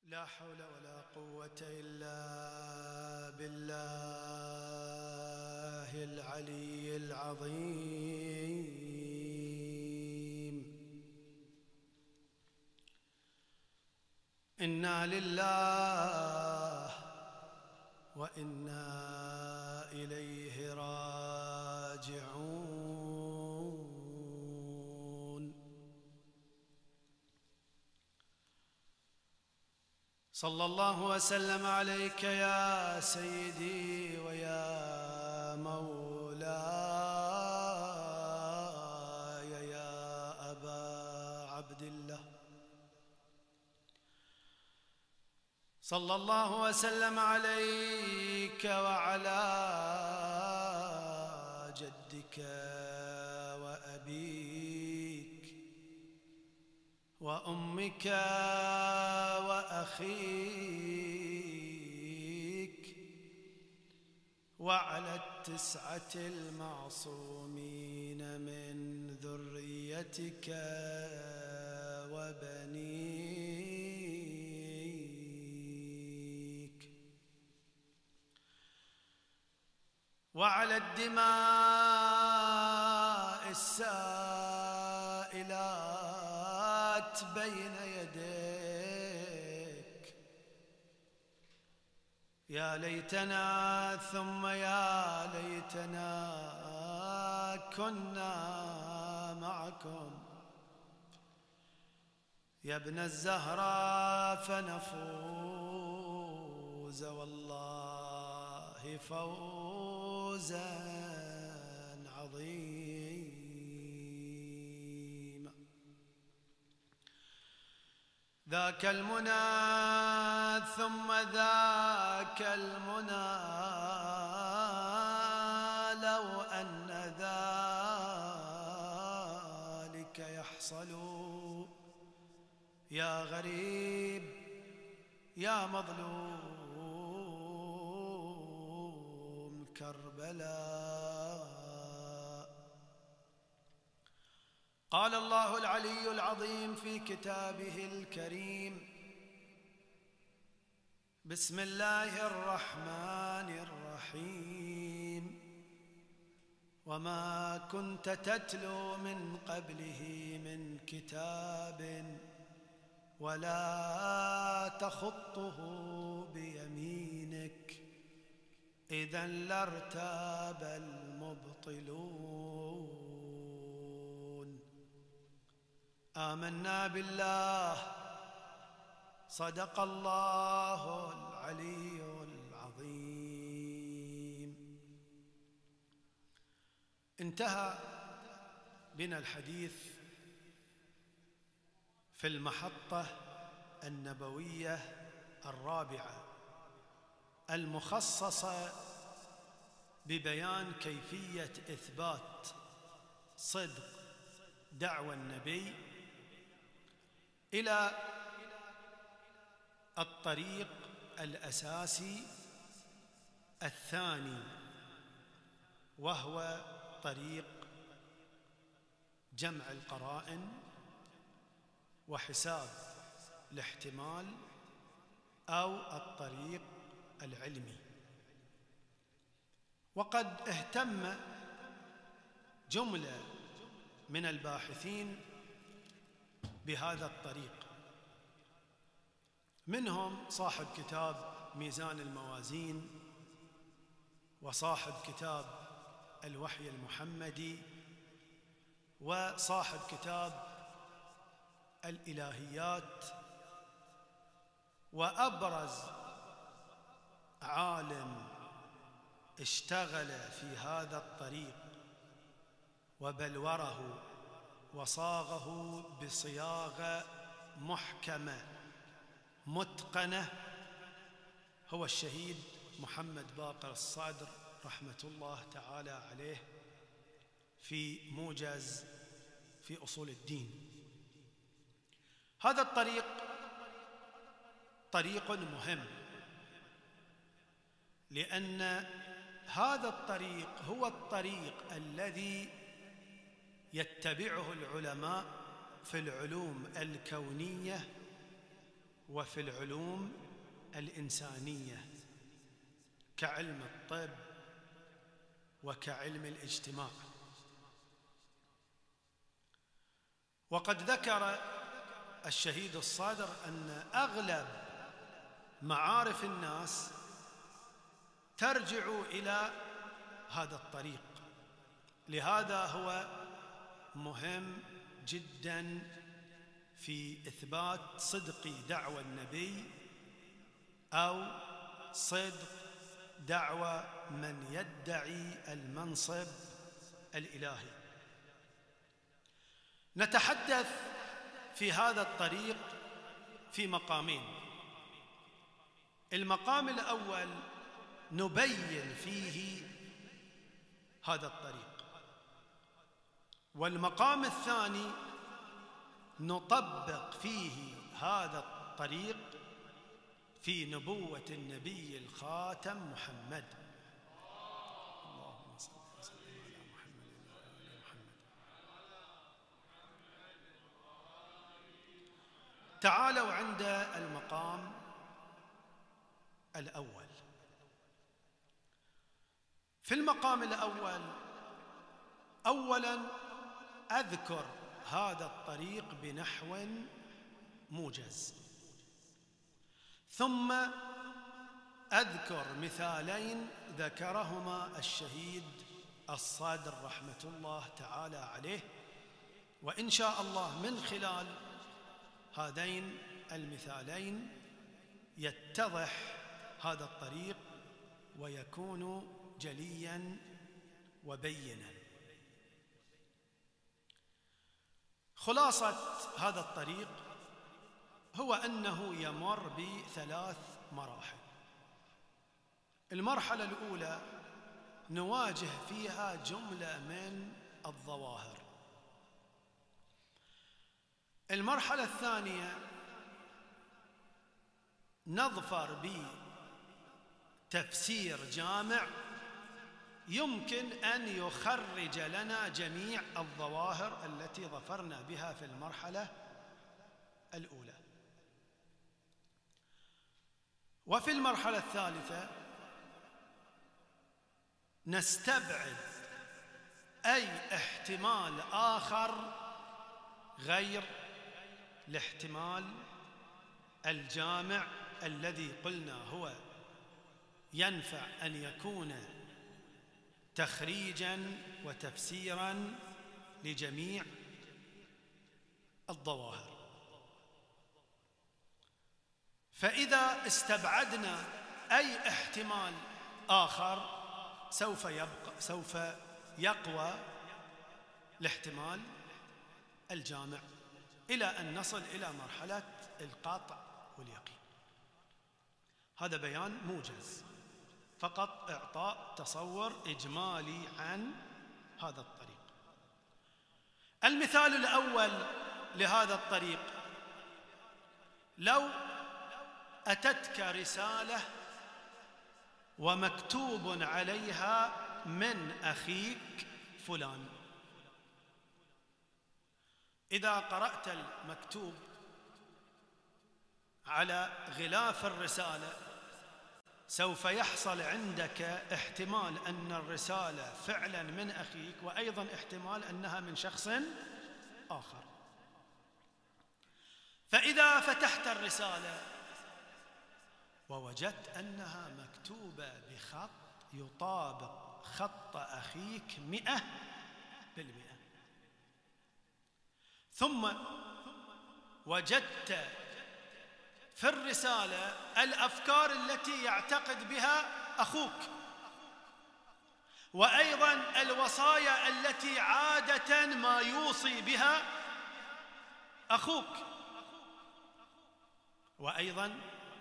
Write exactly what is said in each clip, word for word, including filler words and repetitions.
لا حول ولا قوة إلا بالله العلي العظيم. إنا لله وإنا إليه راجعون. صلى الله وسلم عليك يا سيدي ويا مولاي يا أبا عبد الله. صلى الله وسلم عليك وعلى جدك وأبيك وأمك وأخيك وعلى التسعة المعصومين من ذريتك وبنيك وعلى الدماء السائلات بين يديك. يا ليتنا ثم يا ليتنا كنا معكم يا ابن الزهراء فنفوز والله فوزا عظيما. ذاك المنى ثم ذاك المنى لو أن ذلك يحصل يا غريب يا مظلوم كربلاء. قال الله العلي العظيم في كتابه الكريم: بسم الله الرحمن الرحيم. وما كنت تتلو من قبله من كتاب ولا تخطه بيمينك إذا لارتاب المبطلون. آمنا بالله صدق الله العلي العظيم. انتهى بنا الحديث في المحطة النبوية الرابعة المخصصة ببيان كيفية إثبات صدق دعوى النبي إلى الطريق الأساسي الثاني، وهو طريق جمع القرائن وحساب الاحتمال أو الطريق العلمي. وقد اهتم جملة من الباحثين بهذا الطريق، منهم صاحب كتاب ميزان الموازين، وصاحب كتاب الوحي المحمدي، وصاحب كتاب الإلهيات. وأبرز عالم اشتغل في هذا الطريق وبلوره وصاغه بصياغة محكمة متقنة هو الشهيد محمد باقر الصادر رحمة الله تعالى عليه في موجز في أصول الدين. هذا الطريق طريق مهم، لأن هذا الطريق هو الطريق الذي يتبعه العلماء في العلوم الكونية وفي العلوم الإنسانية كعلم الطب وكعلم الاجتماع. وقد ذكر الشهيد الصادر أن أغلب معارف الناس ترجع إلى هذا الطريق، لهذا هو مهم جدا في إثبات صدق دعوى النبي أو صدق دعوى من يدعي المنصب الإلهي. نتحدث في هذا الطريق في مقامين. المقام الأول نبين فيه هذا الطريق، والمقام الثاني نطبق فيه هذا الطريق في نبوة النبي الخاتم محمد. اللهم صل وسلم على محمد وآل محمد. تعالوا عند المقام الأول. في المقام الأول أولاً أذكر هذا الطريق بنحو موجز، ثم أذكر مثالين ذكرهما الشهيد الصادر رحمة الله تعالى عليه، وإن شاء الله من خلال هذين المثالين يتضح هذا الطريق ويكون جلياً وبيناً. خلاصة هذا الطريق هو أنه يمر بثلاث مراحل. المرحلة الأولى نواجه فيها جملة من الظواهر. المرحلة الثانية نظفر بتفسير جامع يمكن أن يخرج لنا جميع الظواهر التي ظفرنا بها في المرحلة الأولى. وفي المرحلة الثالثة نستبعد أي احتمال آخر غير الاحتمال الجامع الذي قلنا هو ينفع أن يكون تخريجاً وتفسيراً لجميع الظواهر. فإذا استبعدنا أي احتمال آخر سوف يبقى سوف يقوى الاحتمال الجامع إلى أن نصل إلى مرحلة القطع واليقين. هذا بيان موجز، فقط إعطاء تصور إجمالي عن هذا الطريق. المثال الأول لهذا الطريق: لو أتتك رسالة ومكتوب عليها من أخيك فلان، إذا قرأت المكتوب على غلاف الرسالة سوف يحصل عندك احتمال أن الرسالة فعلا من أخيك، وأيضا احتمال أنها من شخص آخر. فإذا فتحت الرسالة ووجدت أنها مكتوبة بخط يطابق خط أخيك مئة بالمئة، ثم وجدت في الرسالة الأفكار التي يعتقد بها أخوك، وأيضا الوصايا التي عادة ما يوصي بها أخوك، وأيضا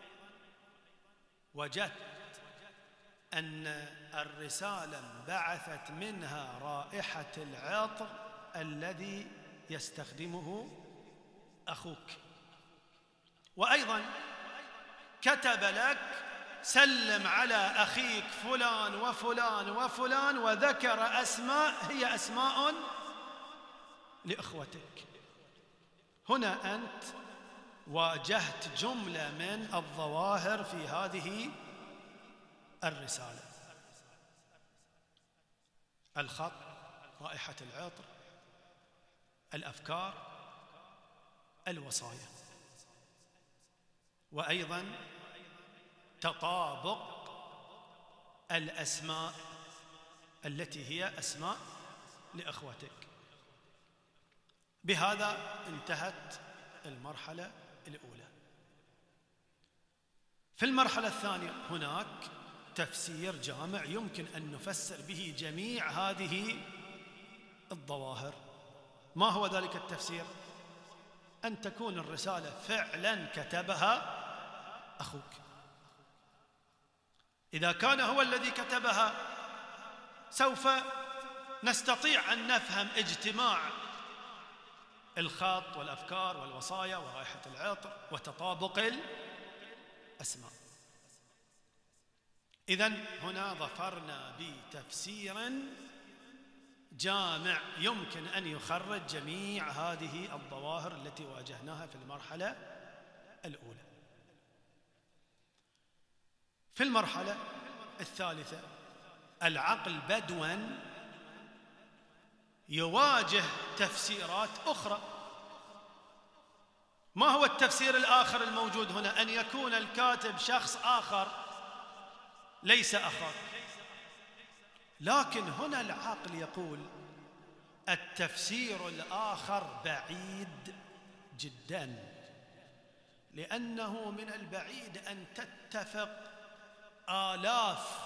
وجدت أن الرسالة انبعثت منها رائحة العطر الذي يستخدمه أخوك، وأيضا كتب لك سلم على أخيك فلان وفلان وفلان، وذكر أسماء هي أسماء لإخوتك. هنا أنت واجهت جملة من الظواهر في هذه الرسالة: الخط، رائحة العطر، الأفكار، الوصايا، وأيضا تطابق الأسماء التي هي أسماء لإخوتك. بهذا انتهت المرحلة الأولى. في المرحلة الثانية هناك تفسير جامع يمكن أن نفسر به جميع هذه الظواهر. ما هو ذلك التفسير؟ أن تكون الرسالة فعلا كتبها أخوك. إذا كان هو الذي كتبها سوف نستطيع أن نفهم اجتماع الخط والأفكار والوصايا ورائحة العطر وتطابق الأسماء. إذن هنا ظفرنا بتفسير جامع يمكن أن يخرج جميع هذه الظواهر التي واجهناها في المرحلة الأولى. في المرحلة الثالثة العقل بدواً يواجه تفسيرات أخرى. ما هو التفسير الآخر الموجود هنا؟ أن يكون الكاتب شخص آخر ليس أخاك. لكن هنا العقل يقول التفسير الآخر بعيد جداً، لأنه من البعيد أن تتفق آلاف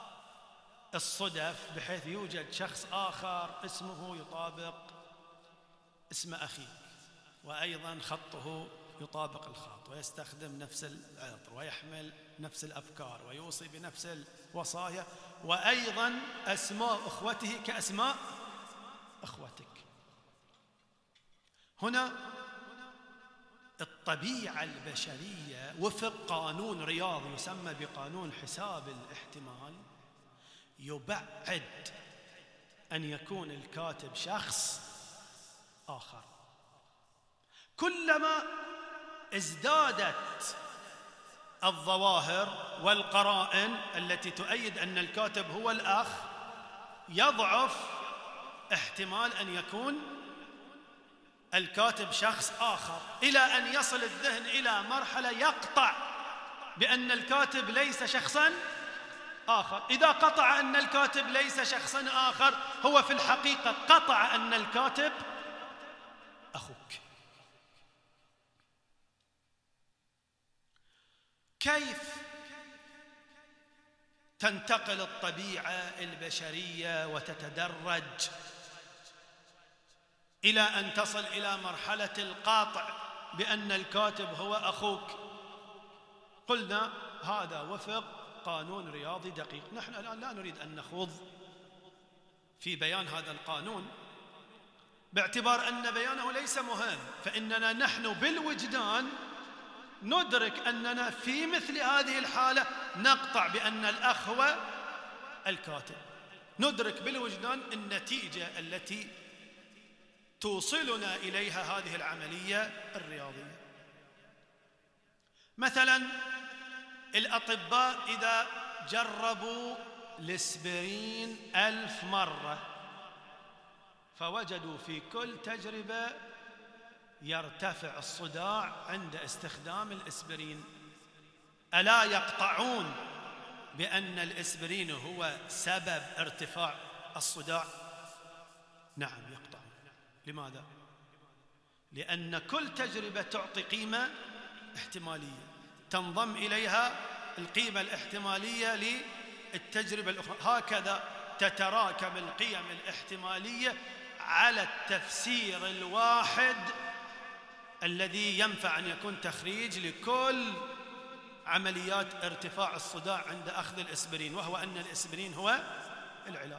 الصدف بحيث يوجد شخص آخر اسمه يطابق اسم أخيك، وأيضا خطه يطابق الخط، ويستخدم نفس العطر، ويحمل نفس الأفكار، ويوصي بنفس الوصايا، وأيضا أسماء أخوته كأسماء أخوتك. هنا الطبيعة البشرية وفق قانون رياضي يسمى بقانون حساب الاحتمال يبعد أن يكون الكاتب شخص آخر. كلما ازدادت الظواهر والقرائن التي تؤيد أن الكاتب هو الأخ يضعف احتمال أن يكون الكاتب شخص آخر، إلى أن يصل الذهن إلى مرحلة يقطع بأن الكاتب ليس شخصاً آخر. إذا قطع أن الكاتب ليس شخصاً آخر هو في الحقيقة قطع أن الكاتب أخوك. كيف تنتقل الطبيعة البشرية وتتدرج إلى أن تصل إلى مرحلة القاطع بأن الكاتب هو أخوك؟ قلنا هذا وفق قانون رياضي دقيق. نحن الآن لا نريد أن نخوض في بيان هذا القانون باعتبار أن بيانه ليس مهم، فإننا نحن بالوجدان ندرك أننا في مثل هذه الحالة نقطع بأن الأخ هو الكاتب. ندرك بالوجدان النتيجة التي توصلنا إليها هذه العملية الرياضية. مثلا الأطباء إذا جربوا الإسبرين ألف مرة فوجدوا في كل تجربة يرتفع الصداع عند استخدام الإسبرين، ألا يقطعون بأن الإسبرين هو سبب ارتفاع الصداع؟ نعم يقطعون. لماذا؟ لأن كل تجربة تعطي قيمة احتمالية تنضم إليها القيمة الاحتمالية للتجربة الأخرى. هكذا تتراكم القيم الاحتمالية على التفسير الواحد الذي ينفع أن يكون تخريج لكل عمليات ارتفاع الصداع عند أخذ الإسبرين، وهو أن الإسبرين هو العلاج.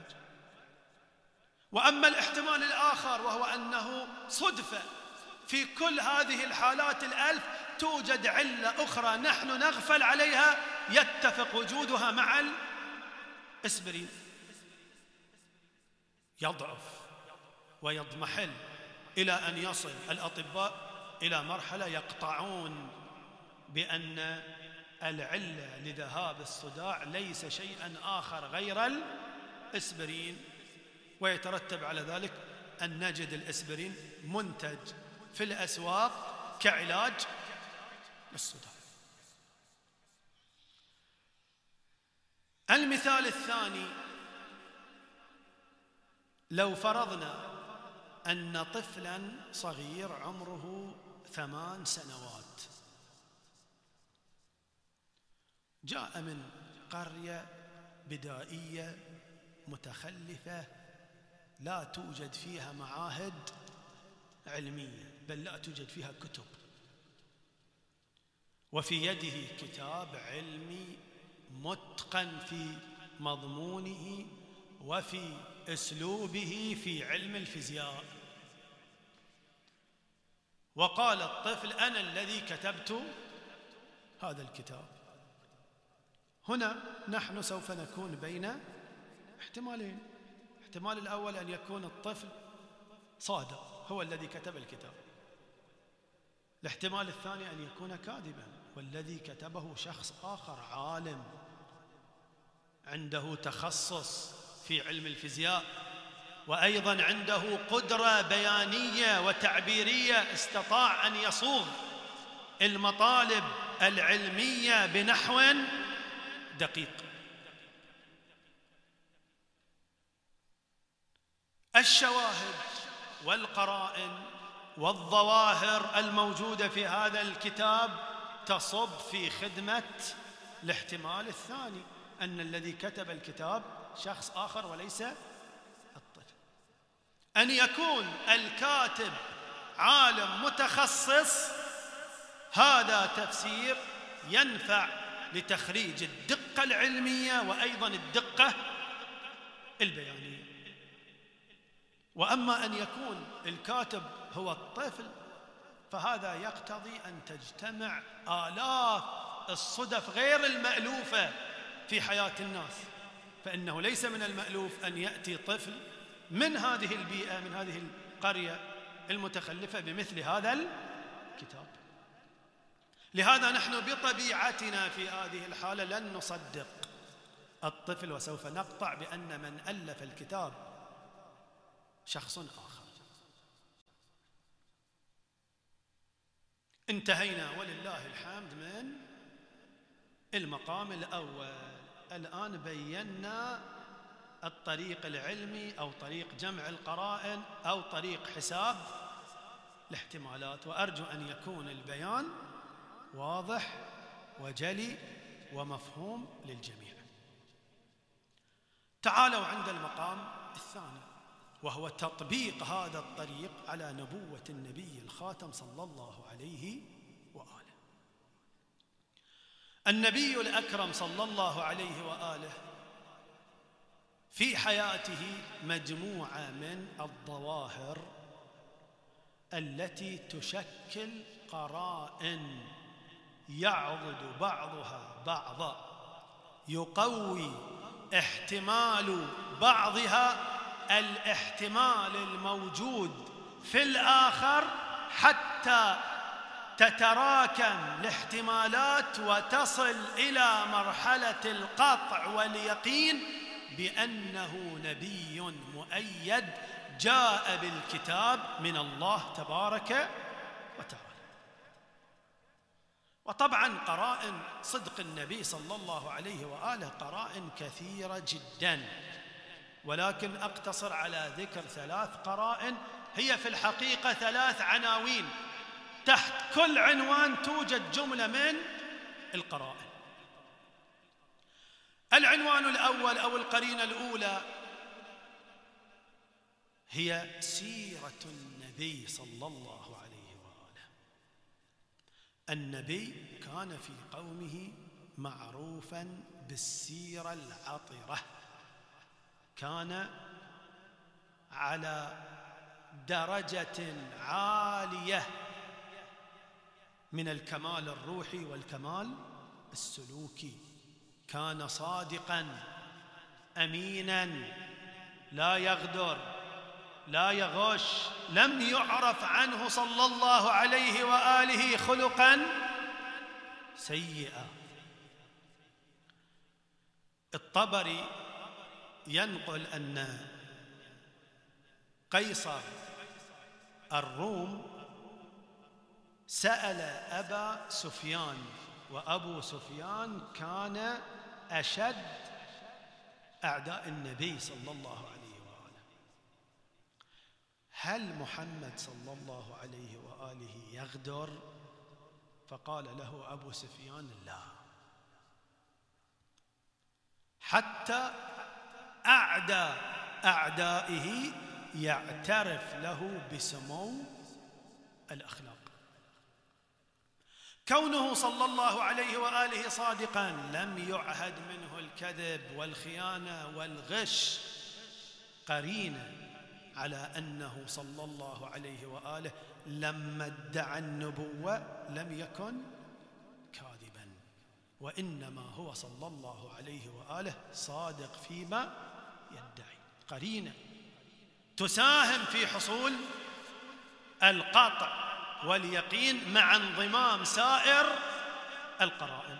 وأما الاحتمال الآخر وهو أنه صدفة في كل هذه الحالات الألف توجد علة أخرى نحن نغفل عليها يتفق وجودها مع الإسبرين، يضعف ويضمحل إلى أن يصل الأطباء إلى مرحلة يقطعون بأن العلة لذهاب الصداع ليس شيئا آخر غير الإسبرين، ويترتب على ذلك أن نجد الإسبرين منتج في الأسواق كعلاج للصداع. المثال الثاني، لو فرضنا أن طفلا صغير عمره ثمان سنوات جاء من قرية بدائية متخلفة لا توجد فيها معاهد علمية، بل لا توجد فيها كتب، وفي يده كتاب علمي متقن في مضمونه وفي أسلوبه في علم الفيزياء، وقال الطفل أنا الذي كتبت هذا الكتاب. هنا نحن سوف نكون بين احتمالين. الاحتمال الأول أن يكون الطفل صادق هو الذي كتب الكتاب، الاحتمال الثاني أن يكون كاذبا والذي كتبه شخص آخر عالم عنده تخصص في علم الفيزياء، وأيضا عنده قدرة بيانية وتعبيرية، استطاع أن يصوغ المطالب العلمية بنحو دقيق. الشواهد والقرائن والظواهر الموجودة في هذا الكتاب تصب في خدمة الاحتمال الثاني، أن الذي كتب الكتاب شخص آخر وليس الطفل. أن يكون الكاتب عالم متخصص هذا تفسير ينفع لتخريج الدقة العلمية وأيضا الدقة البيانية. وأما أن يكون الكاتب هو الطفل فهذا يقتضي أن تجتمع آلاف الصدف غير المألوفة في حياة الناس، فإنه ليس من المألوف أن يأتي طفل من هذه البيئة من هذه القرية المتخلفة بمثل هذا الكتاب. لهذا نحن بطبيعتنا في هذه الحالة لن نصدق الطفل، وسوف نقطع بأن من ألف الكتاب شخص آخر. انتهينا ولله الحمد من المقام الأول. الآن بينا الطريق العلمي أو طريق جمع القرائن أو طريق حساب الاحتمالات، وأرجو أن يكون البيان واضح وجلي ومفهوم للجميع. تعالوا عند المقام الثاني، وهو تطبيق هذا الطريق على نبوة النبي الخاتم صلى الله عليه وآله. النبي الأكرم صلى الله عليه وآله في حياته مجموعة من الظواهر التي تشكل قرائن يعضد بعضها بعضا، يقوي احتمال بعضها الاحتمال الموجود في الآخر حتى تتراكم الاحتمالات وتصل إلى مرحلة القطع واليقين بأنه نبي مؤيد جاء بالكتاب من الله تبارك وتعالى. وطبعا قرائن صدق النبي صلى الله عليه وآله قرائن كثيرة جدا، ولكن أقتصر على ذكر ثلاث قرائن هي في الحقيقة ثلاث عناوين، تحت كل عنوان توجد جملة من القرائن. العنوان الأول أو القرينة الأولى هي سيرة النبي صلى الله عليه وآله. النبي كان في قومه معروفا بالسيرة العطرة، كان على درجة عالية من الكمال الروحي والكمال السلوكي، كان صادقا أمينا لا يغدر لا يغش، لم يعرف عنه صلى الله عليه وآله خلقا سيئا. الطبري ينقل أن قيصر الروم سأل أبا سفيان، وأبو سفيان كان أشد أعداء النبي صلى الله عليه وآله: هل محمد صلى الله عليه وآله يغدر؟ فقال له أبو سفيان: لا، حتى أعدى أعدائه يعترف له بسمو الأخلاق. كونه صلى الله عليه وآله صادقاً لم يعهد منه الكذب والخيانة والغش، قرينة على أنه صلى الله عليه وآله لما ادعى النبوة لم يكن كاذباً، وإنما هو صلى الله عليه وآله صادق فيما يدعي. قرينة تساهم في حصول القطع واليقين مع انضمام سائر القرائن.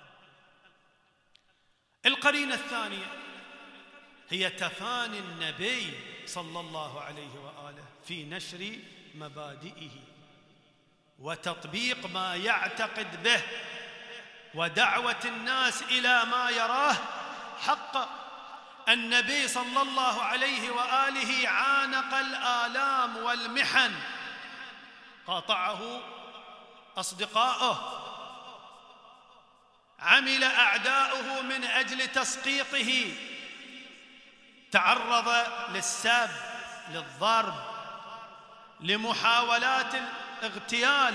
القرينة الثانية هي تفاني النبي صلى الله عليه وآله في نشر مبادئه وتطبيق ما يعتقد به ودعوة الناس إلى ما يراه حقا. النبي صلى الله عليه وآله عانق الآلام والمحن، قاطعه أصدقاؤه، عمل أعداؤه من أجل تسقيطه، تعرض للسب، للضرب، لمحاولات الاغتيال،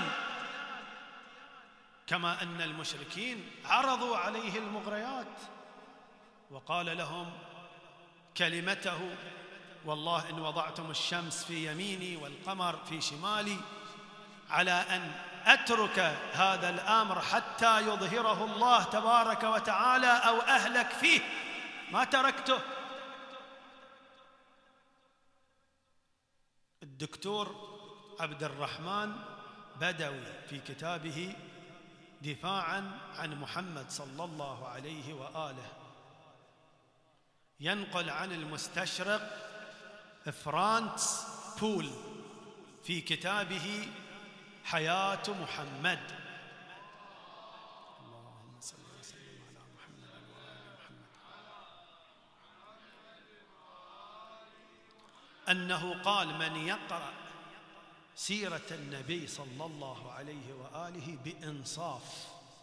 كما أن المشركين عرضوا عليه المغريات وقال لهم كلمته: والله إن وضعتم الشمس في يميني والقمر في شمالي على أن أترك هذا الأمر حتى يظهره الله تبارك وتعالى أو أهلك فيه ما تركته. الدكتور عبد الرحمن بدوي في كتابه دفاعاً عن محمد صلى الله عليه وآله ينقل عن المستشرق فرانتس بول في كتابه حياة محمد، اللهم صل وسلم على محمد وآل محمد، أنه قال: من يقرأ سيرة النبي صلى الله عليه وآله بإنصاف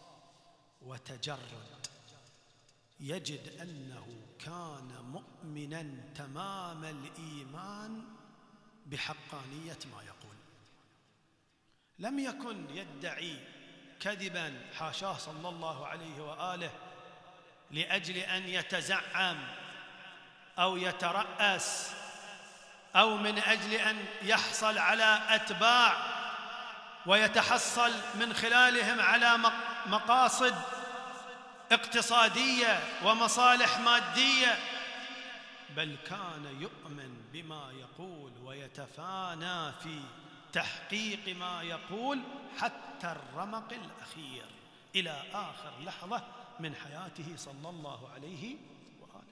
وتجرد يجد أنه كان مؤمناً تمام الإيمان بحقانية ما يقول، لم يكن يدعي كذباً حاشاه صلى الله عليه وآله لأجل أن يتزعم أو يترأس أو من أجل أن يحصل على أتباع ويتحصل من خلالهم على مقاصد اقتصادية ومصالح مادية، بل كان يؤمن بما يقول ويتفانى في تحقيق ما يقول حتى الرمق الأخير إلى آخر لحظة من حياته صلى الله عليه وآله.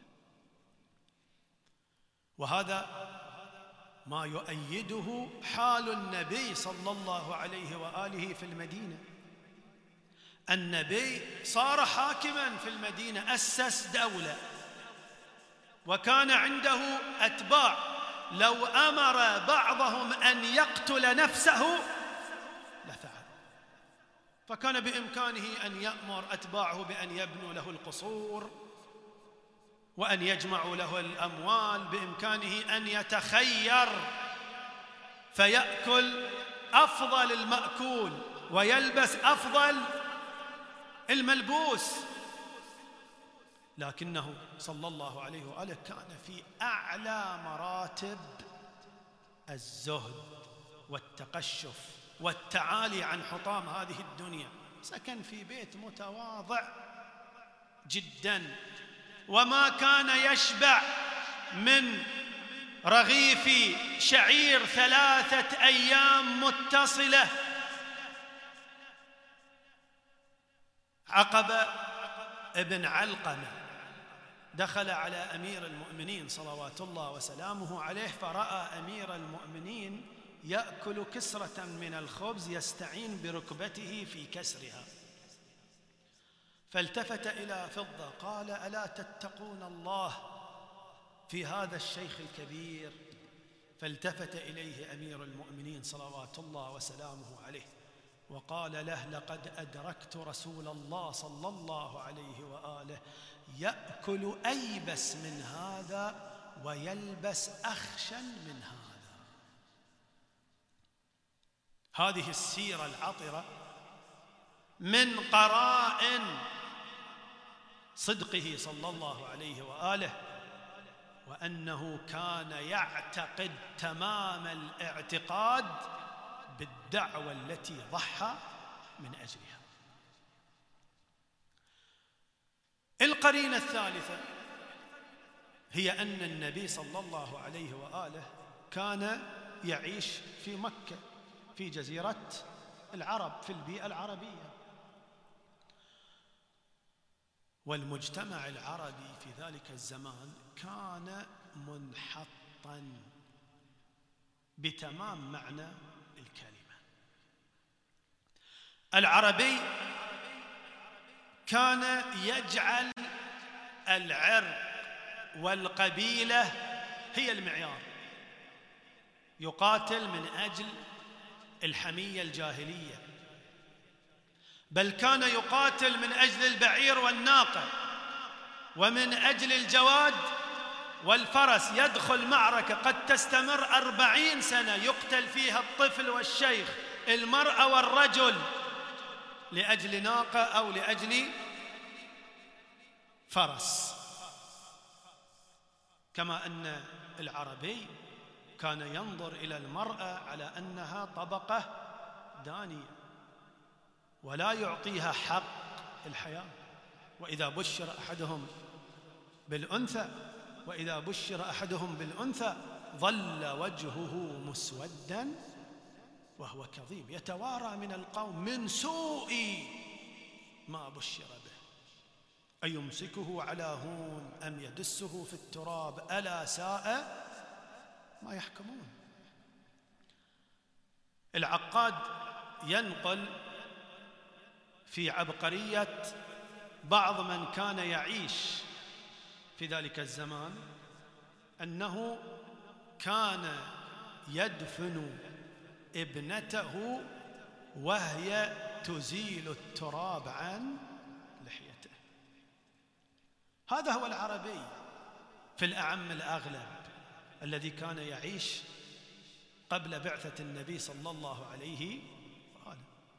وهذا ما يؤيده حال النبي صلى الله عليه وآله في المدينة. النبي صار حاكماً في المدينة، أسس دولة وكان عنده أتباع، لو أمر بعضهم أن يقتل نفسه لفعل، فكان بإمكانه أن يأمر أتباعه بأن يبنوا له القصور وأن يجمعوا له الأموال، بإمكانه أن يتخير فيأكل أفضل المأكول ويلبس أفضل الملبوس، لكنه صلى الله عليه وآله كان في أعلى مراتب الزهد والتقشف والتعالي عن حطام هذه الدنيا. سكن في بيت متواضع جداً، وما كان يشبع من رغيف شعير ثلاثة أيام متصلة. عقبة ابن علقمة دخل على أمير المؤمنين صلوات الله وسلامه عليه، فرأى أمير المؤمنين يأكل كسرة من الخبز يستعين بركبته في كسرها، فالتفت إلى فضة قال: ألا تتقون الله في هذا الشيخ الكبير؟ فالتفت إليه أمير المؤمنين صلوات الله وسلامه عليه وقال له: لقد أدركت رسول الله صلى الله عليه وآله يأكل أيبس من هذا ويلبس أخشن من هذا. هذه السيرة العطرة من قرائن صدقه صلى الله عليه وآله، وأنه كان يعتقد تمام الاعتقاد بالدعوة التي ضحى من أجلها. القرينة الثالثة هي أن النبي صلى الله عليه وآله كان يعيش في مكة في جزيرة العرب في البيئة العربية، والمجتمع العربي في ذلك الزمان كان منحطاً بتمام معنى الكلمة. العربي كان يجعل العرق والقبيلة هي المعيار، يقاتل من أجل الحمية الجاهلية، بل كان يقاتل من أجل البعير والناقة ومن أجل الجواد والفرس. يدخل معركة قد تستمر أربعين سنة يقتل فيها الطفل والشيخ، المرأة والرجل، لأجل ناقة أو لأجل فرس. كما أن العربي كان ينظر إلى المرأة على أنها طبقة دانية ولا يعطيها حق الحياة. وإذا بشر أحدهم بالأنثى وإذا بشر أحدهم بالأنثى ظل وجهه مسوداً وهو كظيم يتوارى من القوم من سوء ما بشر به، أيمسكه على هون أم يدسه في التراب ألا ساء ما يحكمون. العقاد ينقل في عبقرية بعض من كان يعيش في ذلك الزمان أنه كان يدفن ابنته وهي تزيل التراب عن لحيته. هذا هو العربي في الأعم الأغلب الذي كان يعيش قبل بعثة النبي صلى الله عليه وآله.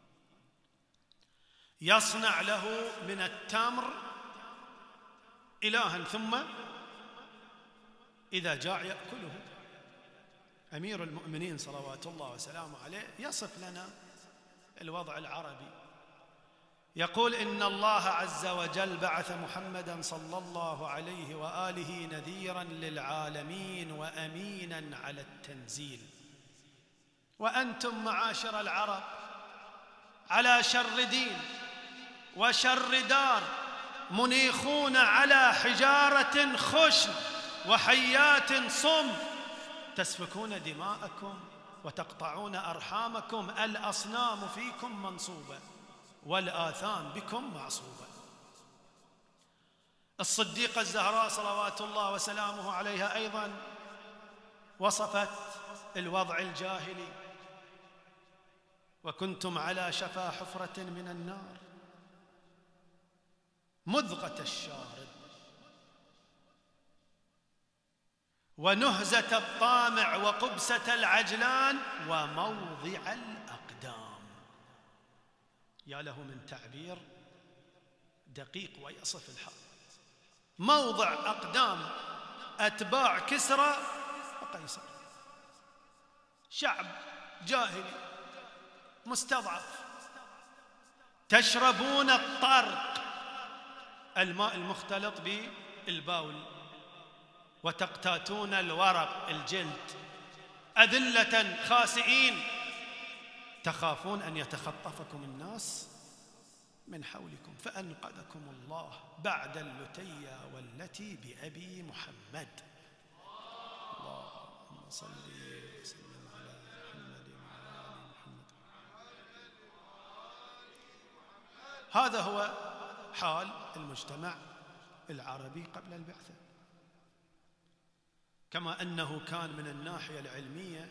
يصنع له من التمر إلها ثم إذا جاع يأكله. أمير المؤمنين صلوات الله وسلامه عليه يصف لنا الوضع العربي، يقول: إن الله عز وجل بعث محمداً صلى الله عليه وآله نذيراً للعالمين وأميناً على التنزيل، وأنتم معاشر العرب على شر دين وشر دار، منيخون على حجارة خشن وحيات صم، تسفكون دماءكم وتقطعون أرحامكم، الأصنام فيكم منصوبة والآثام بكم معصوبة. الصديقة الزهراء صلوات الله وسلامه عليها أيضاً وصفت الوضع الجاهلي: وكنتم على شفا حفرة من النار مذغة الشارب ونهزة الطامع وقبسة العجلان وموضع الأقدام. يا له من تعبير دقيق ويصف الحال. موضع أقدام أتباع كسرى وقيصر، شعب جاهلي مستضعف. تشربون الطرق، الماء المختلط بالبول، وتقتاتون الورق الجلد أذلة خاسئين تخافون أن يتخطفكم الناس من حولكم فأنقذكم الله بعد اللتيا والتي بأبي محمد. اللهم صل وسلم على محمد وعلى آل محمد. هذا هو حال المجتمع العربي قبل البعثة، كما أنه كان من الناحية العلمية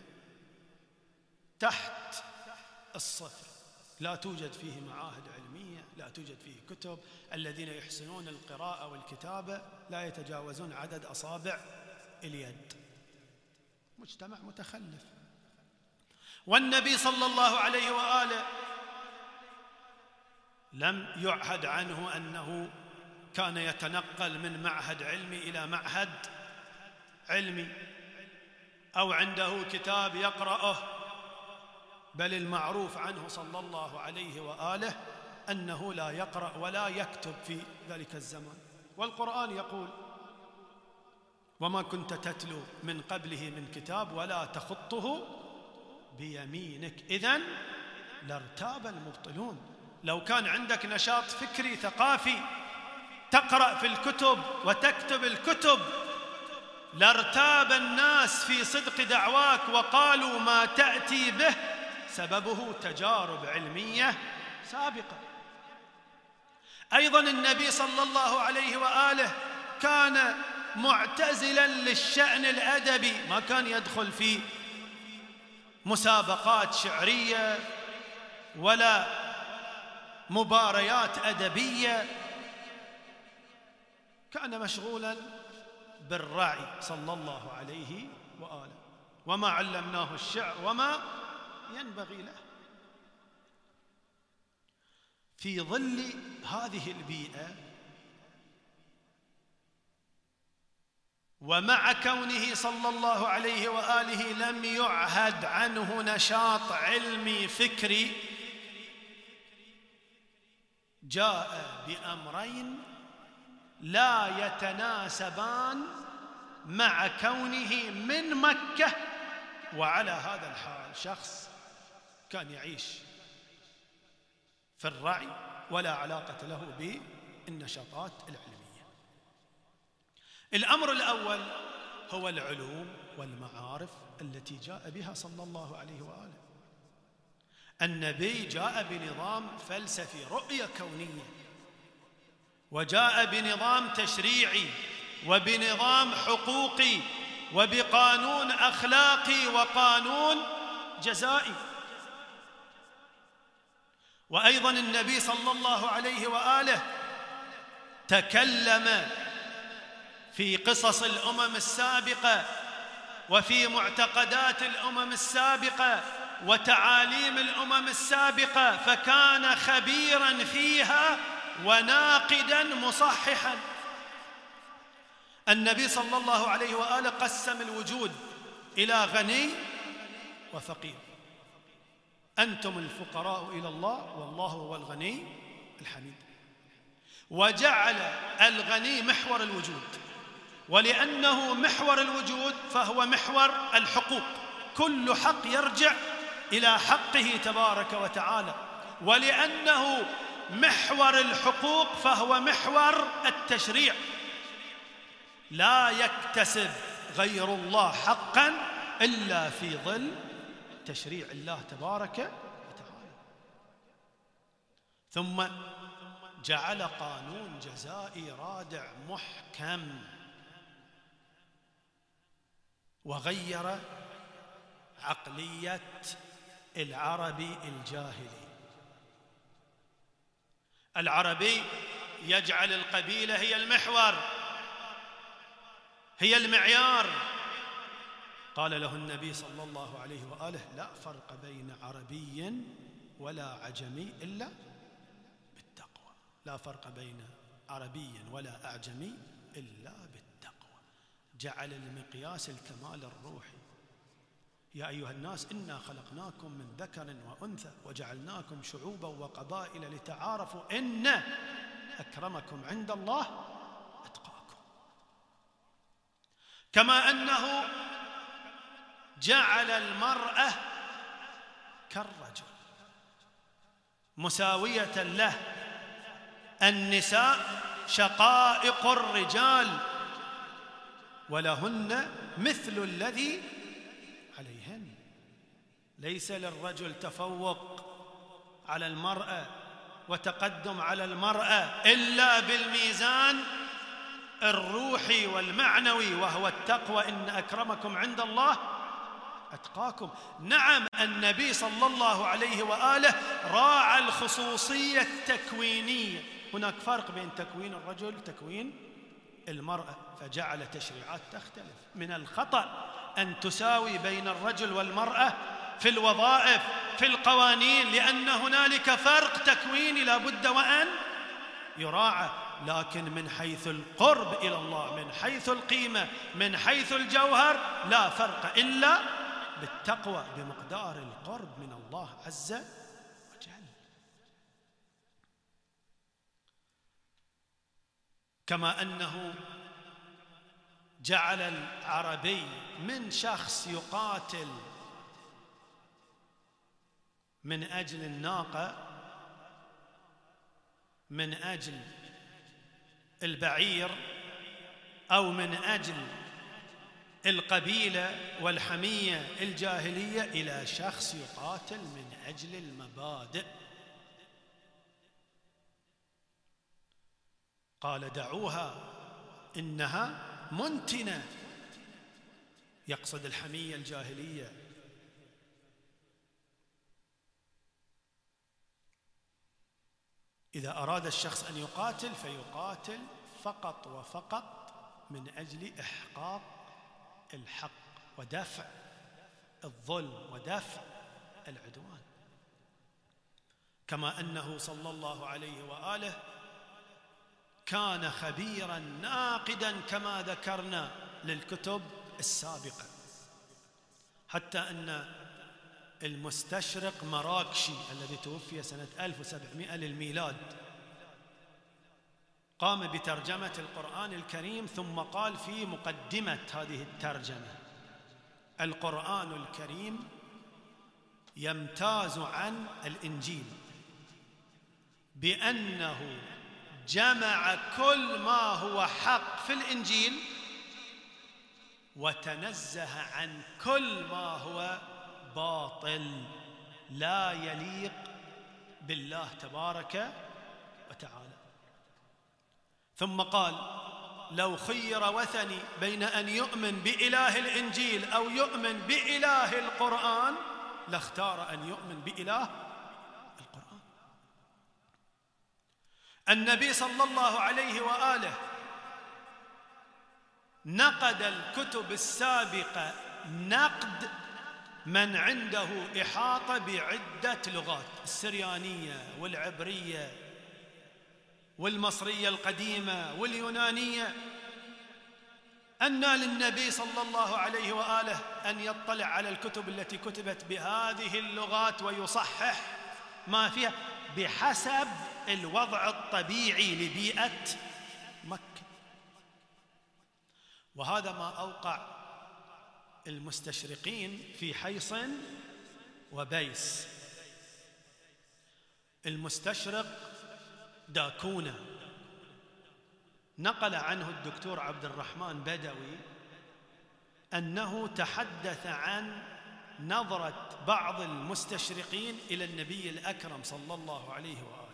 تحت الصفر، لا توجد فيه معاهد علمية، لا توجد فيه كتب، الذين يحسنون القراءة والكتابة لا يتجاوزون عدد أصابع اليد، مجتمع متخلف. والنبي صلى الله عليه وآله لم يعهد عنه أنه كان يتنقل من معهد علمي إلى معهد علمي أو عنده كتاب يقرأه، بل المعروف عنه صلى الله عليه وآله أنه لا يقرأ ولا يكتب في ذلك الزمان. والقرآن يقول: وما كنت تتلو من قبله من كتاب ولا تخطه بيمينك إذن لارتاب المبطلون. لو كان عندك نشاط فكري ثقافي تقرأ في الكتب وتكتب الكتب لارتاب الناس في صدق دعواك وقالوا ما تأتي به سببه تجارب علمية سابقة. أيضا النبي صلى الله عليه وآله كان معتزلا للشأن الأدبي، ما كان يدخل في مسابقات شعرية ولا مباريات أدبية، كان مشغولا بالرعي صلى الله عليه وآله، وما علمناه الشعر وما ينبغي له. في ظل هذه البيئة ومع كونه صلى الله عليه وآله لم يعهد عنه نشاط علمي فكري، جاء بأمرين لا يتناسبان مع كونه من مكة. وعلى هذا الحال شخص كان يعيش في الرعي ولا علاقة له بالنشاطات العلمية. الأمر الأول هو العلوم والمعارف التي جاء بها صلى الله عليه وآله. النبي جاء بنظام فلسفي، رؤية كونية، وجاء بنظام تشريعي وبنظام حقوقي وبقانون أخلاقي وقانون جزائي. وأيضا النبي صلى الله عليه وآله تكلم في قصص الأمم السابقة وفي معتقدات الأمم السابقة وتعاليم الأمم السابقة، فكان خبيراً فيها وناقداً مصححاً. النبي صلى الله عليه وآله قسم الوجود إلى غني وفقير. أنتم الفقراء إلى الله والله هو الغني الحميد. وجعل الغني محور الوجود، ولأنه محور الوجود فهو محور الحقوق، كل حق يرجع إلى حقه تبارك وتعالى. ولأنه محور الحقوق فهو محور التشريع، لا يكتسب غير الله حقا إلا في ظل تشريع الله تبارك وتعالى. ثم جعل قانون جزائي رادع محكم، وغير عقلية العربي الجاهلي. العربي يجعل القبيلة هي المحور، هي المعيار. قال له النبي صلى الله عليه وآله: لا فرق بين عربي ولا عجمي إلا بالتقوى. لا فرق بين عربي ولا أعجمي إلا بالتقوى. جعل المقياس الكمال الروحي. يا أيها الناس إنا خلقناكم من ذكر وأنثى وجعلناكم شعوبا وقبائل لتعارفوا إن أكرمكم عند الله أتقاكم. كما أنه جعل المرأة كالرجل مساوية له. النساء شقائق الرجال ولهن مثل الذي عليهن. ليس للرجل تفوق على المرأة وتقدم على المرأة إلا بالميزان الروحي والمعنوي، وهو التقوى، إن أكرمكم عند الله أتقاكم. نعم، النبي صلى الله عليه وآله راعى الخصوصية التكوينية. هناك فرق بين تكوين الرجل وتكوين المرأة، فجعل تشريعات تختلف. من الخطأ أن تساوي بين الرجل والمرأة في الوظائف في القوانين، لأن هنالك فرق تكويني لا بد وأن يراعى. لكن من حيث القرب إلى الله، من حيث القيمة، من حيث الجوهر، لا فرق إلا بالتقوى بمقدار القرب من الله عز وجل. كما أنه جعل العربي من شخص يقاتل من أجل الناقة، من أجل البعير، أو من أجل القبيلة والحمية الجاهلية، إلى شخص يقاتل من أجل المبادئ. قال دعوها إنها منتنة، يقصد الحمية الجاهلية. إذا أراد الشخص أن يقاتل فيقاتل فقط وفقط من أجل إحقاق الحق ودفع الظلم ودفع العدوان. كما أنه صلى الله عليه وآله كان خبيراً ناقداً كما ذكرنا للكتب السابقة، حتى أن المستشرق مراكشي الذي توفي سنة ألف وسبعمائة للميلاد قام بترجمة القرآن الكريم، ثم قال في مقدمة هذه الترجمة: القرآن الكريم يمتاز عن الإنجيل بأنه جمع كل ما هو حق في الإنجيل وتنزه عن كل ما هو باطل لا يليق بالله تبارك وتعالى. ثم قال: لو خير وثني بين أن يؤمن بإله الإنجيل أو يؤمن بإله القرآن لاختار أن يؤمن بإله القرآن. النبي صلى الله عليه وآله نقد الكتب السابقة نقد من عنده إحاطة بعدة لغات، السريانية والعبرية والمصرية القديمة واليونانية. أن للنبي صلى الله عليه وآله أن يطلع على الكتب التي كتبت بهذه اللغات ويصحح ما فيها بحسب الوضع الطبيعي لبيئة مكة. وهذا ما أوقع المستشرقين في حيص وبيس. المستشرق داكونة نقل عنه الدكتور عبد الرحمن بدوي أنه تحدث عن نظرة بعض المستشرقين إلى النبي الأكرم صلى الله عليه وآله،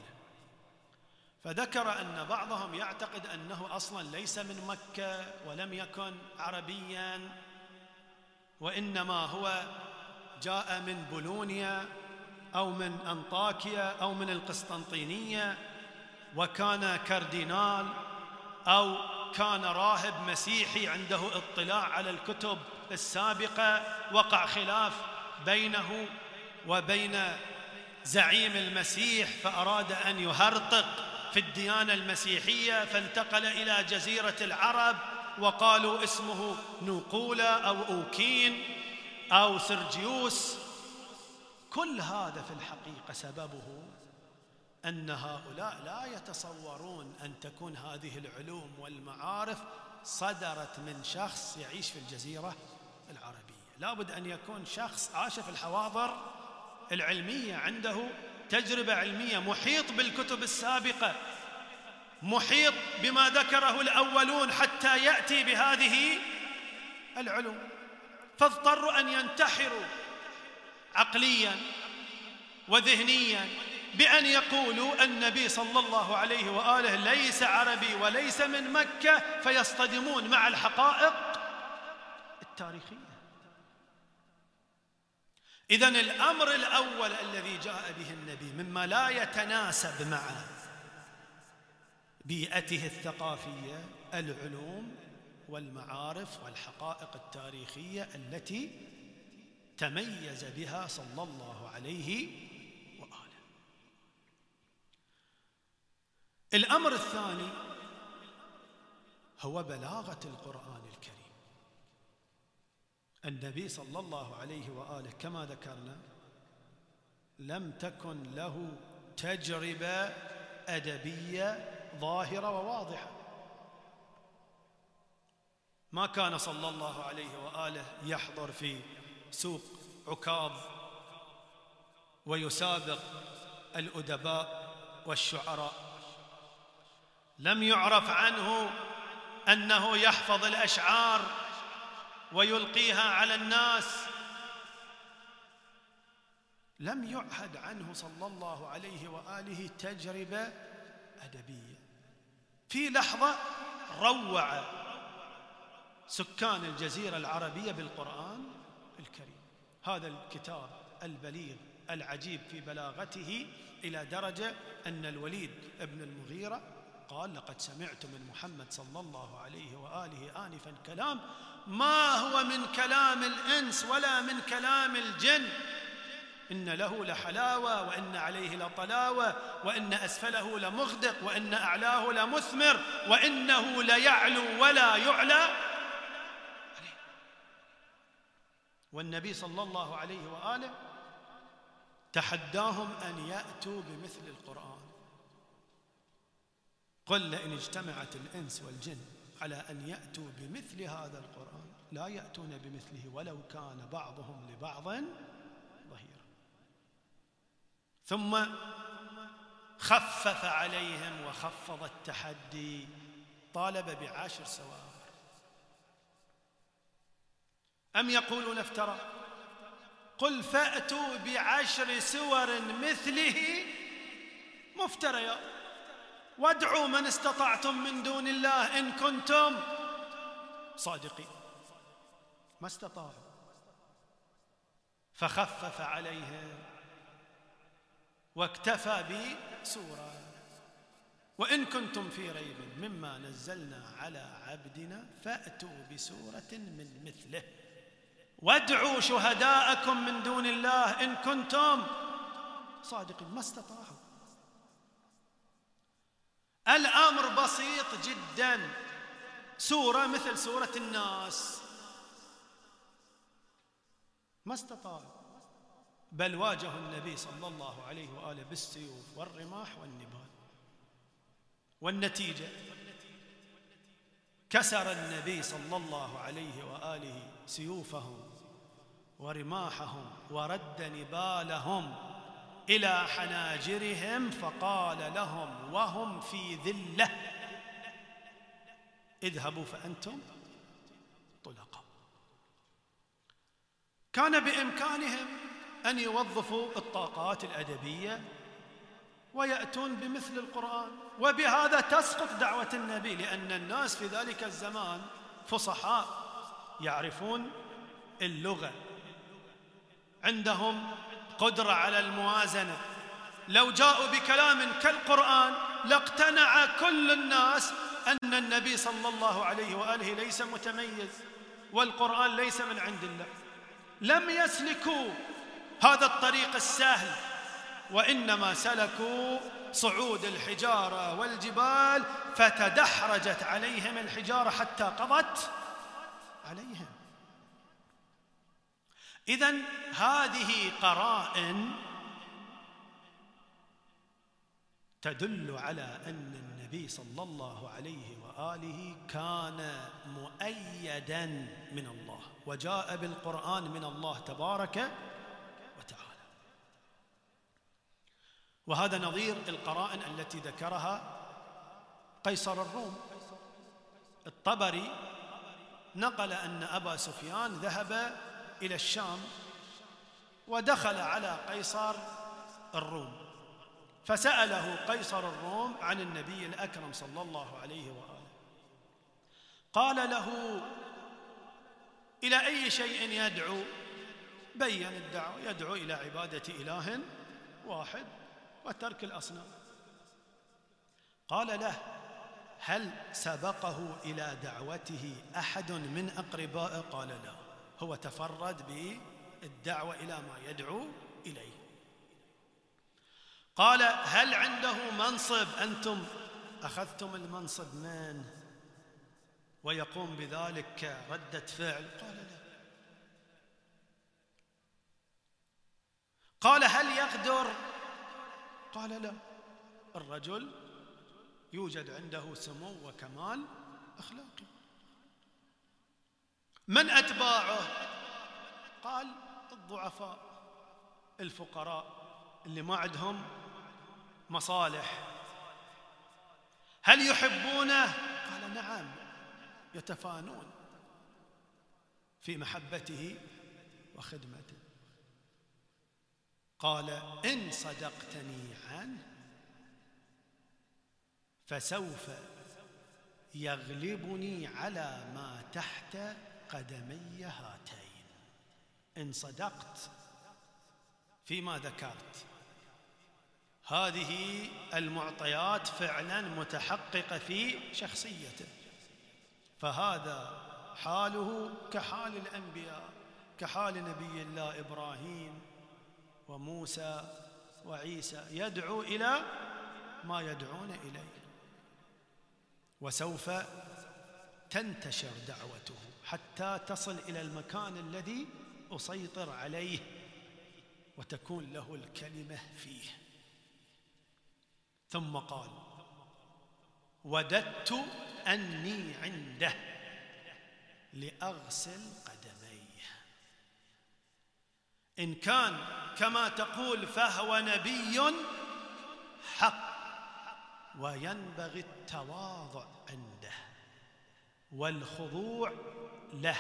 فذكر أن بعضهم يعتقد أنه أصلاً ليس من مكة ولم يكن عربياً، وإنما هو جاء من بولونيا أو من أنطاكيا أو من القسطنطينية، وكان كاردينال أو كان راهب مسيحي عنده اطلاع على الكتب السابقة. وقع خلاف بينه وبين زعيم المسيح فأراد أن يهرطق في الديانة المسيحية، فانتقل إلى جزيرة العرب وقالوا اسمه نوقولة أو أوكين أو سرجيوس. كل هذا في الحقيقة سببه أن هؤلاء لا يتصورون أن تكون هذه العلوم والمعارف صدرت من شخص يعيش في الجزيرة العربية. لابد أن يكون شخص عاش في الحواضر العلمية، عنده تجربة علمية، محيط بالكتب السابقة، محيط بما ذكره الأولون حتى يأتي بهذه العلوم. فاضطروا أن ينتحروا عقليا وذهنيا بأن يقولوا النبي صلى الله عليه وآله ليس عربي وليس من مكة، فيصطدمون مع الحقائق التاريخية. إذن الأمر الأول الذي جاء به النبي مما لا يتناسب مع بيئته الثقافية العلوم والمعارف والحقائق التاريخية التي تميز بها صلى الله عليه وآله. الأمر الثاني هو بلاغة القرآن الكريم. النبي صلى الله عليه وآله كما ذكرنا لم تكن له تجربة أدبية ظاهرة وواضحة. ما كان صلى الله عليه وآله يحضر في سوق عكاظ ويسابق الأدباء والشعراء. لم يعرف عنه أنه يحفظ الأشعار ويلقيها على الناس. لم يعهد عنه صلى الله عليه وآله تجربة أدبية. في لحظة روع سكان الجزيرة العربية بالقرآن الكريم. هذا الكتاب البليغ العجيب في بلاغته إلى درجة أن الوليد ابن المغيرة قال لقد سمعت من محمد صلى الله عليه وآله آنفا كلام ما هو من كلام الإنس ولا من كلام الجن، إن له لحلاوة وإن عليه لطلاوة وإن أسفله لمغدق وإن أعلاه لمثمر وإنه ليعلو ولا يعلى عليه. والنبي صلى الله عليه وآله تحداهم أن يأتوا بمثل القرآن. قل لئن اجتمعت الإنس والجن على أن يأتوا بمثل هذا القرآن لا يأتون بمثله ولو كان بعضهم لبعض ظهيرا. ثم خفف عليهم وخفض التحدي، طالب بعشر سوار. أم يقولون افترى؟ قل فأتوا بعشر سور مثله مفتريات وادعوا من استطعتم من دون الله إن كنتم صادقين. ما استطاعوا، فخفف عليهم واكتفى بسورة. وإن كنتم في ريب مما نزلنا على عبدنا فأتوا بسورة من مثله وادعوا شهداءكم من دون الله إن كنتم صادقين. ما استطاعوا. الأمر بسيط جدا، سورة مثل سورة الناس، ما استطاعوا. بل واجهوا النبي صلى الله عليه وآله بالسيوف والرماح والنبال. والنتيجة كسر النبي صلى الله عليه وآله سيوفهم ورماحهم ورد نبالهم إلى حناجرهم فقال لهم وهم في ذلة اذهبوا فأنتم طلقاء. كان بإمكانهم أن يوظفوا الطاقات الأدبية ويأتون بمثل القرآن، وبهذا تسقط دعوة النبي، لأن الناس في ذلك الزمان فصحاء يعرفون اللغة، عندهم قدرة على الموازنة. لو جاءوا بكلام كالقرآن لاقتنع كل الناس أن النبي صلى الله عليه وآله ليس متميز والقرآن ليس من عند الله. لم يسلكوا هذا الطريق السهل، وإنما سلكوا صعود الحجارة والجبال فتدحرجت عليهم الحجارة حتى قضت عليهم. إذن هذه قرائن تدل على أن النبي صلى الله عليه وآله كان مؤيداً من الله، وجاء بالقرآن من الله تبارك وتعالى. وهذا نظير القرائن التي ذكرها قيصر الروم. الطبري نقل أن أبا سفيان ذهب إلى الشام ودخل على قيصر الروم، فسأله قيصر الروم عن النبي الأكرم صلى الله عليه وآله، قال له: إلى أي شيء يدعو؟ بين الدعوة، يدعو إلى عبادة إله واحد وترك الأصنام. قال له: هل سبقه إلى دعوته أحد من أقربائه؟ قال: لا، هو تفرد بالدعوة إلى ما يدعو إليه. قال: هل عنده منصب أنتم أخذتم المنصب من ويقوم بذلك ردة فعل؟ قال: لا. قال: هل يغدر؟ قال: لا. الرجل يوجد عنده سمو وكمال أخلاقي. من أتباعه؟ قال: الضعفاء الفقراء اللي ما عندهم مصالح. هل يحبونه؟ قال: نعم، يتفانون في محبته وخدمته. قال: إن صدقتني عنه فسوف يغلبني على ما تحت قدمي هاتين. إن صدقت فيما ذكرت، هذه المعطيات فعلا متحققة في شخصيته، فهذا حاله كحال الأنبياء، كحال نبي الله إبراهيم وموسى وعيسى، يدعو إلى ما يدعون إليه، وسوف تنتشر دعوته حتى تصل إلى المكان الذي أسيطر عليه وتكون له الكلمة فيه. ثم قال: وددت أني عنده لأغسل قدميه. إن كان كما تقول فهو نبي حق، وينبغي التواضع عنده والخضوع له.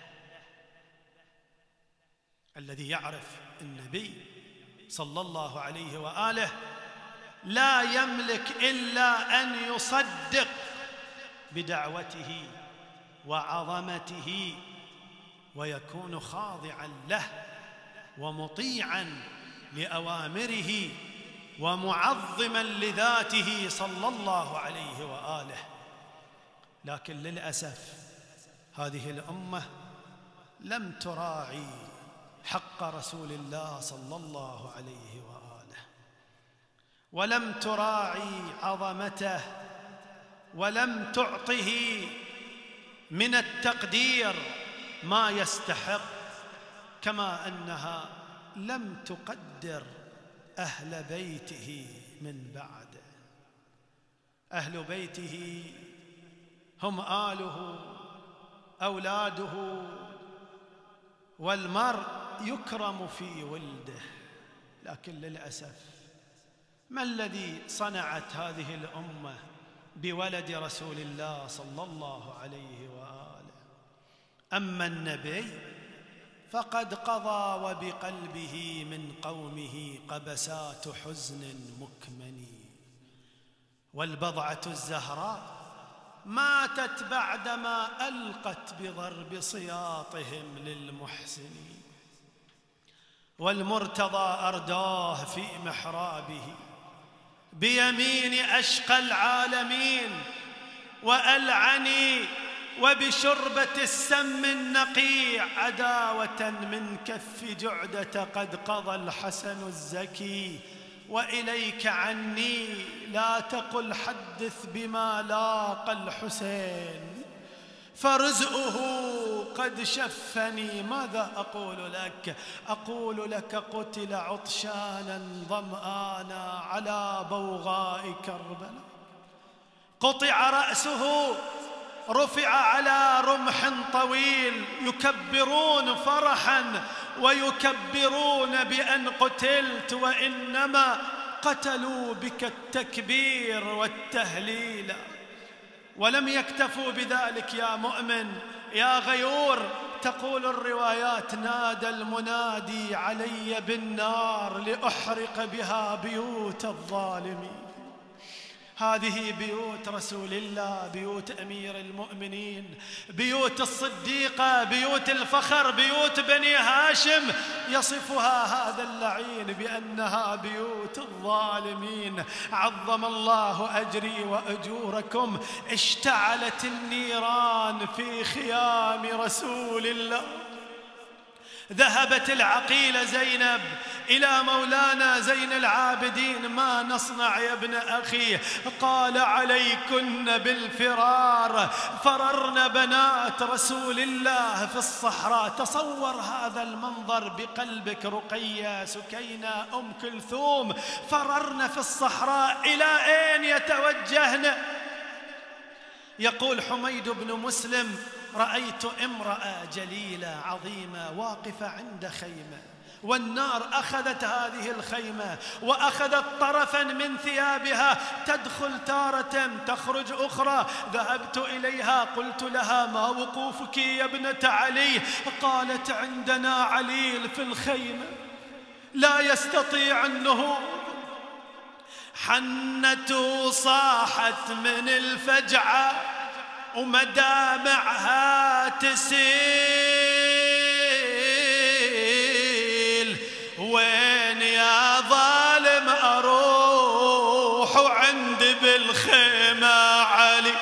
الذي يعرف النبي صلى الله عليه وآله لا يملك إلا أن يصدق بدعوته وعظمته، ويكون خاضعا له ومطيعا لأوامره ومعظما لذاته صلى الله عليه وآله. لكن للأسف هذه الأمة لم تراعي حق رسول الله صلى الله عليه وآله، ولم تراعي عظمته، ولم تعطه من التقدير ما يستحق، كما أنها لم تقدر أهل بيته من بعده. أهل بيته هم آله، أولاده، والمرء يكرم في ولده. لكن للأسف ما الذي صنعت هذه الأمة بولد رسول الله صلى الله عليه وآله؟ أما النبي فقد قضى وبقلبه من قومه قبسات حزن مكمن، والبضعة الزهراء ماتت بعدما ألقت بضرب سياطهم للمحسنين، والمرتضى أرداه في محرابه بيمين أشقى العالمين وألعني، وبشربة السم النقيع عداوة من كف جعدة قد قضى الحسن الزكي. وإليك عني لا تقل حدث بما لاقى الحسين، فرزقه قد شفني. ماذا أقول لك؟ أقول لك قتل عطشانا ظمآنا على بوغاء كربلاء، قطع رأسه رفع على رمح طويل، يكبرون فرحا ويكبرون بأن قتلت، وإنما قتلوا بك التكبير والتهليل. ولم يكتفوا بذلك يا مؤمن يا غيور. تقول الروايات: نادى المنادي علي بالنار لأحرق بها بيوت الظالمين. هذه بيوت رسول الله، بيوت أمير المؤمنين، بيوت الصديقة، بيوت الفخر، بيوت بني هاشم، يصفها هذا اللعين بأنها بيوت الظالمين. عظم الله أجري وأجوركم. اشتعلت النيران في خيام رسول الله. ذهبت العقيلة زينب إلى مولانا زين العابدين: ما نصنع يا ابن أخي؟ قال: عليكن بالفرار. فررن بنات رسول الله في الصحراء. تصور هذا المنظر بقلبك، رقية، سكينة، أم كلثوم، فررن في الصحراء. إلى أين يتوجهن؟ يقول حميد بن مسلم: رأيت امرأة جليلة عظيمة واقفة عند خيمة، والنار أخذت هذه الخيمة وأخذت طرفا من ثيابها، تدخل تارة تخرج أخرى. ذهبت إليها قلت لها: ما وقوفك يا ابنة علي؟ قالت: عندنا عليل في الخيمة لا يستطيع النهوض. حنته صاحت من الفجعة ومدامعها تسيل. وين يا ظالم أروح وعندي بالخيمة علي؟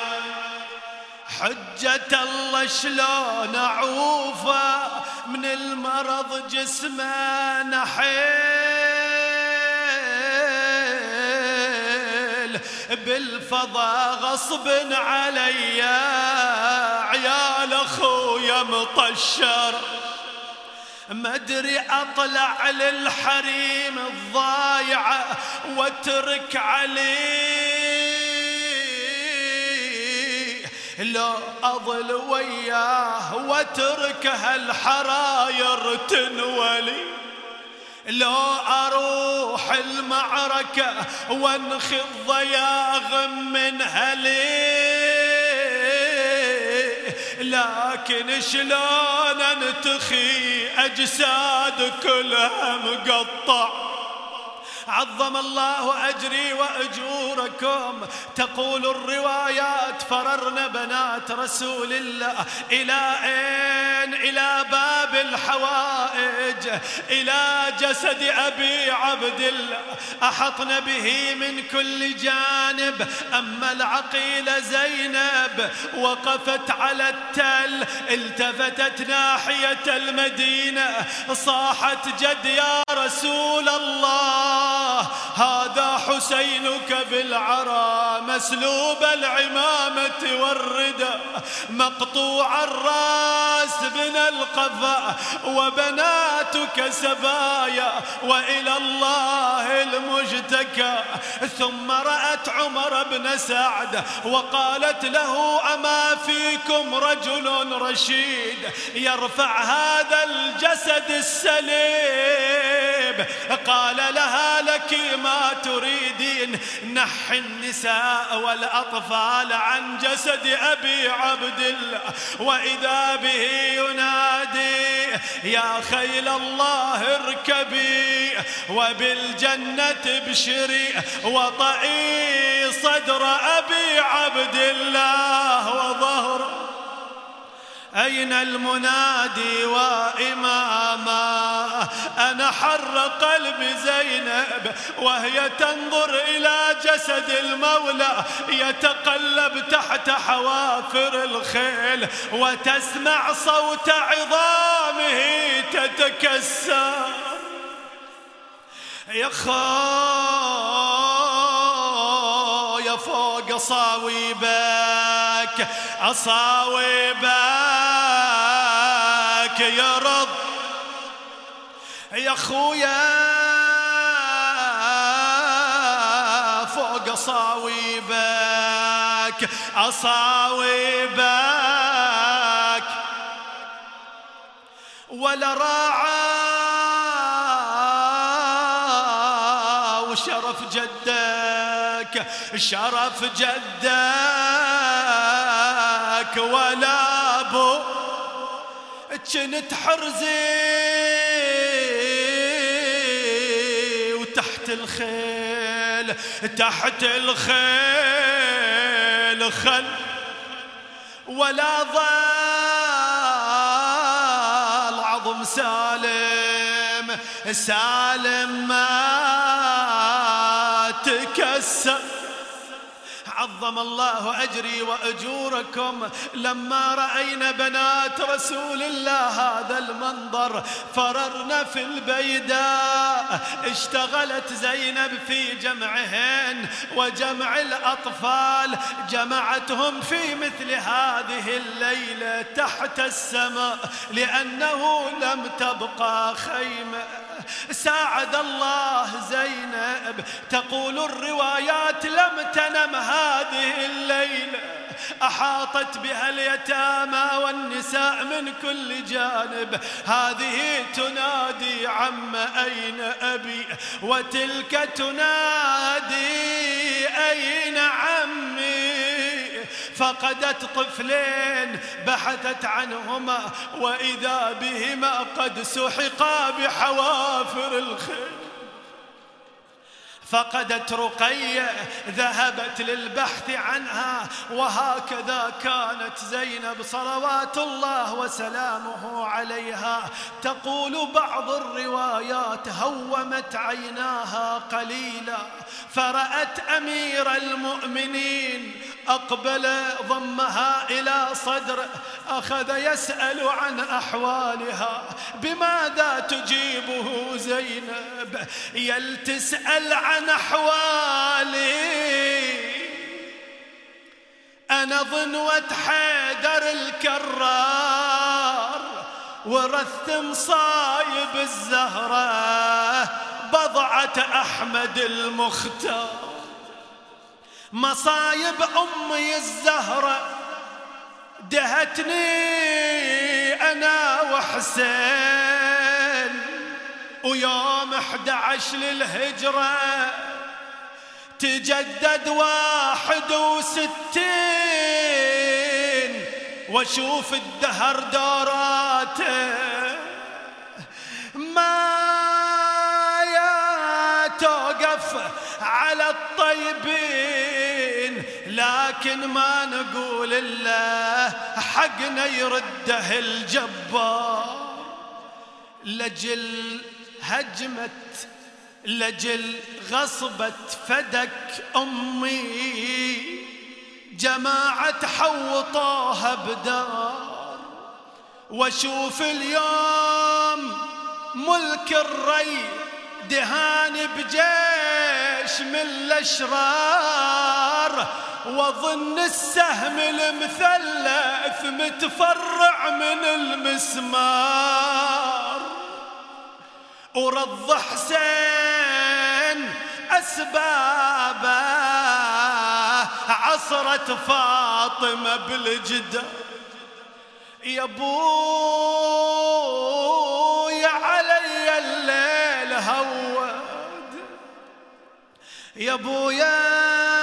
حجة الله شلون أعوفه من المرض جسمه نحيل. بالفضا غصب علي عيال أخويا مطشر، ما ادري اطلع للحريم الضايعة واترك عليه، لو اظل وياه واترك هالحراير تنولي، لو اروح المعركة وانخذ ضياغ من هلي، لكن شلون انتخي اجساد كلها مقطع. عظم الله أجري وأجوركم. تقول الروايات: فررن بنات رسول الله إلى أين؟ إلى باب الحوائج، إلى جسد أبي عبد الله، أحطن به من كل جانب. أما العقيلة زينب وقفت على التل، التفتت ناحية المدينة، صاحت: جد يا رسول الله، هذا حسينك بالعرى، مسلوب العمامة والردى، مقطوع الراس من القفا، وبناتك سبايا، وإلى الله المشتكى. ثم رأت عمر بن سعد وقالت له: أما فيكم رجل رشيد يرفع هذا الجسد السليب؟ قال لها: لك ما تريدين؟ نحي النساء والأطفال عن جسد أبي عبد الله. وإذا به ينادي: يا خيل الله اركبي وبالجنة ابشري، وطئي صدر أبي عبد الله وظهره. أين المنادي وإماما؟ أنا حر قلب زينب وهي تنظر إلى جسد المولى يتقلب تحت حوافر الخيل، وتسمع صوت عظامه تتكسر. يا خويا فوق صاويبك أصاويبك يرض يا خويا فوق صاويبك أصاويبك ولا راعى وشرف جدك شرف جدك ولا ابو كنت حرزي وتحت الخيل تحت الخيل خل ولا ضال عظم سالم سالم ما تكسر. عظم الله أجري وأجوركم لما رأينا بنات رسول الله هذا المنظر. فررنا في البيداء اشتغلت زينب في جمعهن وجمع الأطفال، جمعتهم في مثل هذه الليلة تحت السماء لأنه لم تبقى خيمة. ساعد الله زينب، تقول الروايات لم تنم هذه الليلة، أحاطت بها اليتامى والنساء من كل جانب. هذه تنادي عم أين أبي، وتلك تنادي أين عمي. فقدت طفلين بحثت عنهما وإذا بهما قد سحقا بحوافر الخيل. فقدت رقية ذهبت للبحث عنها. وهكذا كانت زينب صلوات الله وسلامه عليها. تقول بعض الروايات هومت عيناها قليلا فرأت أمير المؤمنين أقبل ضمها إلى صدره، أخذ يسأل عن أحوالها. بماذا تجيبه زينب؟ يل تسأل عن أحوالي، أنا ضنوة حيدر الكرار ورث صايب الزهرة بضعة أحمد المختار. مصايب أمي الزهرة دهتني أنا وحسين، ويوم أحد عشر للهجرة تجدد واحد وستين، واشوف الدهر دوراته ما يا توقف على الطيبين، لكن ما نقول الله حقنا يرده الجبار. لجل هجمت لجل غصبت فدك أمي، جماعة حوطوها بدار. واشوف اليوم ملك الري دهان بجيش من الأشرار، وظن السهم المثلث متفرع من المسمار. ورض حسين أسبابه عصرت فاطمة بالجدار. يا بويا علي الليل هود، يا بويا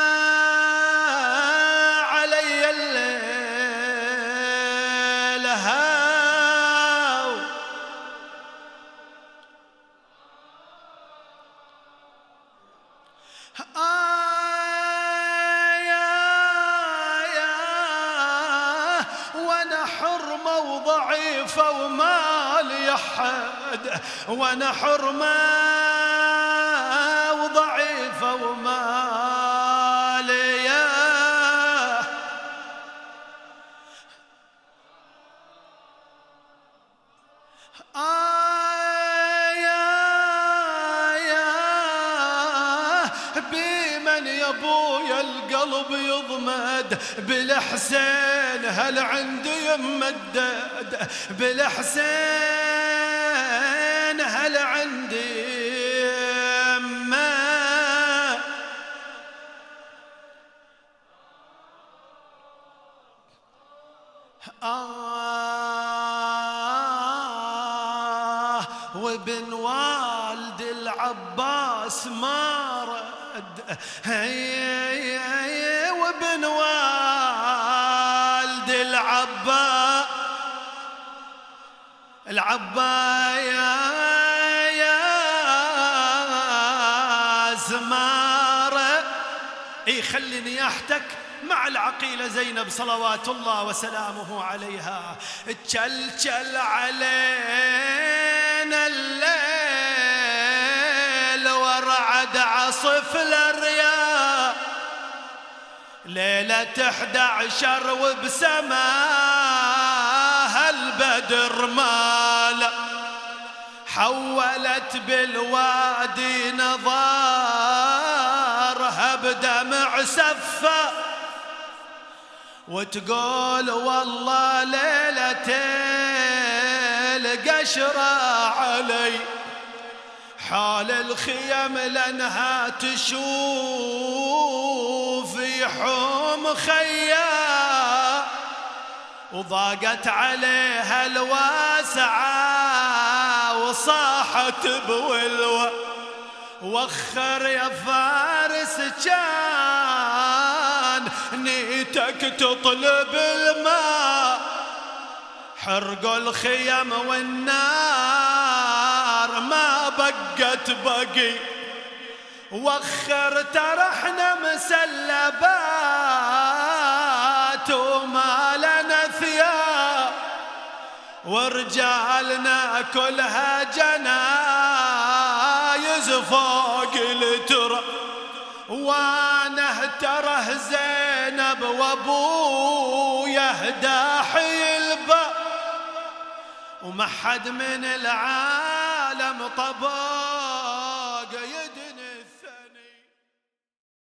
علي الليل هاو. آه يا يا وانا حرمة وضعيفة وما لي أحد، وانا حرمة وضعيفة وما لي. آه يا يا بمن يا ابويا القلب يضمد بالحسين هل عندي يمدد بالحسين هل عندي يمه آه وابن والد العباس ما رد هي هي وابن والد العباس العباس ما رد اي خلي نياحتك مع العقيلة زينب صلوات الله وسلامه عليها. تشلشل علينا الليل ورعد عصف الرياح ليلة احد عشر وبسماها البدر مال حولت بالوادي نظارها بدمع سفة وتقول والله ليلة القشرة علي حال الخيم لأنها تشوف يحوم خيا وضاقت عليها الواسعة وصاحت بولوى وخر يا فارس كان نيتك تطلب الماء حرقوا الخيم والنار ما بقت بقي وخر ترحنا مسلبات وما لنا ثياب ورجالنا كلها جنايز فوق التراب وانا تره زينب وابويا داحي الباب وما حد من العالم طباب